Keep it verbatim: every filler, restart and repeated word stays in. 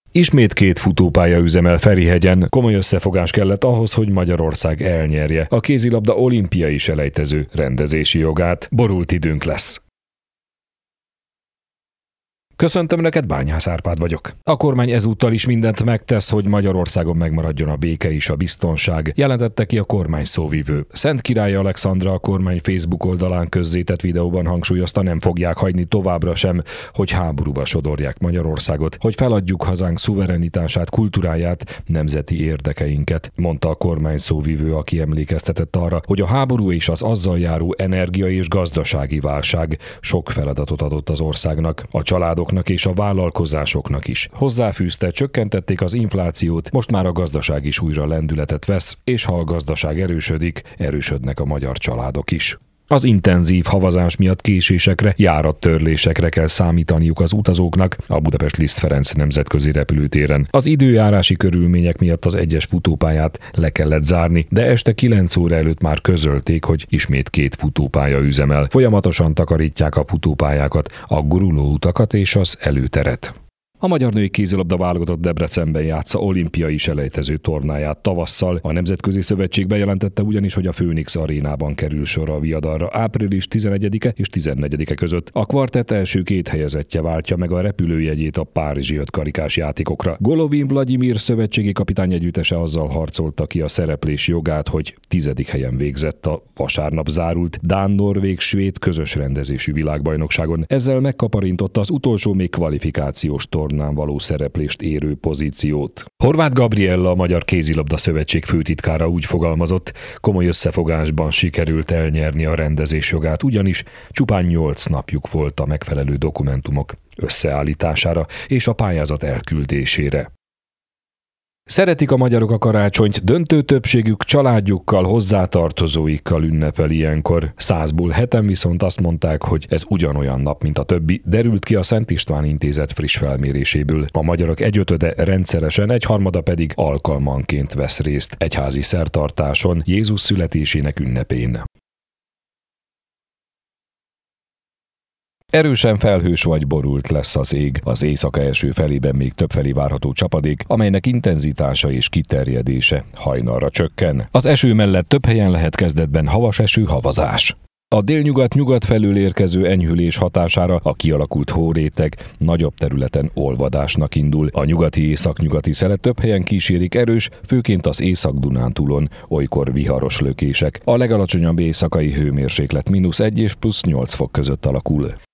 Ismét két futópálya üzemel Ferihegyen. Komoly összefogás kellett ahhoz, hogy Magyarország elnyerje a kézilabda olimpiai selejtező rendezési jogát. Borult időnk lesz. Köszöntöm neked, Bányász Árpád vagyok. A kormány ezúttal is mindent megtesz, hogy Magyarországon megmaradjon a béke és a biztonság, jelentette ki a kormány szóvivő. Szent Király Alexandra a kormány Facebook oldalán közzétett videóban hangsúlyozta, nem fogják hagyni továbbra sem, hogy háborúba sodorják Magyarországot, hogy feladjuk hazánk szuverenitását, kultúráját, nemzeti érdekeinket, mondta a kormány szóvivő, aki emlékeztetett arra, hogy a háború és az azzal járó energia- és gazdasági válság sok feladatot adott az országnak, a családok és a vállalkozásoknak is. Hozzáfűzte, csökkentették az inflációt, most már a gazdaság is újra lendületet vesz, és ha a gazdaság erősödik, erősödnek a magyar családok is. Az intenzív havazás miatt késésekre, járattörlésekre kell számítaniuk az utazóknak a Budapest Liszt Ferenc nemzetközi repülőtéren. Az időjárási körülmények miatt az egyes futópályát le kellett zárni, de este kilenc óra előtt már közölték, hogy ismét két futópálya üzemel. Folyamatosan takarítják a futópályákat, a guruló utakat és az előteret. A magyar női kézilabda válogatott Debrecenben játsza olimpiai selejtező tornáját tavasszal. A Nemzetközi Szövetség bejelentette ugyanis, hogy a Phoenix arénában kerül sor a viadalra április tizenegyedike és tizennegyedike között. A kvartett első két helyezettje váltja meg a repülőjegyét a párizsi ötkarikás játékokra. Golovin Vladimir szövetségi kapitány együttese azzal harcolta ki a szereplés jogát, hogy tizedik helyen végzett a vasárnap zárult dán-norvég-svéd közös rendezésű világbajnokságon. Ezzel megkaparintotta az utolsó még kvalifikációs tornát való szereplést érő pozíciót. Horváth Gabriella, a Magyar Kézilabda Szövetség főtitkára úgy fogalmazott, komoly összefogásban sikerült elnyerni a rendezés jogát, ugyanis csupán nyolc napjuk volt a megfelelő dokumentumok összeállítására és a pályázat elküldésére. Szeretik a magyarok a karácsonyt, döntő többségük családjukkal, hozzátartozóikkal ünnepel ilyenkor. Százból heten viszont azt mondták, hogy ez ugyanolyan nap, mint a többi, derült ki a Szent István Intézet friss felméréséből. A magyarok egyötöde rendszeresen, egyharmada pedig alkalmanként vesz részt egyházi szertartáson, Jézus születésének ünnepén. Erősen felhős vagy borult lesz az ég, az éjszaka első felében még többfelé várható csapadék, amelynek intenzitása és kiterjedése hajnalra csökken. Az eső mellett több helyen lehet kezdetben havas eső, havazás. A délnyugat-nyugat felől érkező enyhülés hatására a kialakult hóréteg nagyobb területen olvadásnak indul. A nyugati északnyugati szelet több helyen kísérik erős, főként az Észak-Dunántúlon, olykor viharos lökések. A legalacsonyabb éjszakai hőmérséklet mínusz egy és plusz nyolc fok között alakul.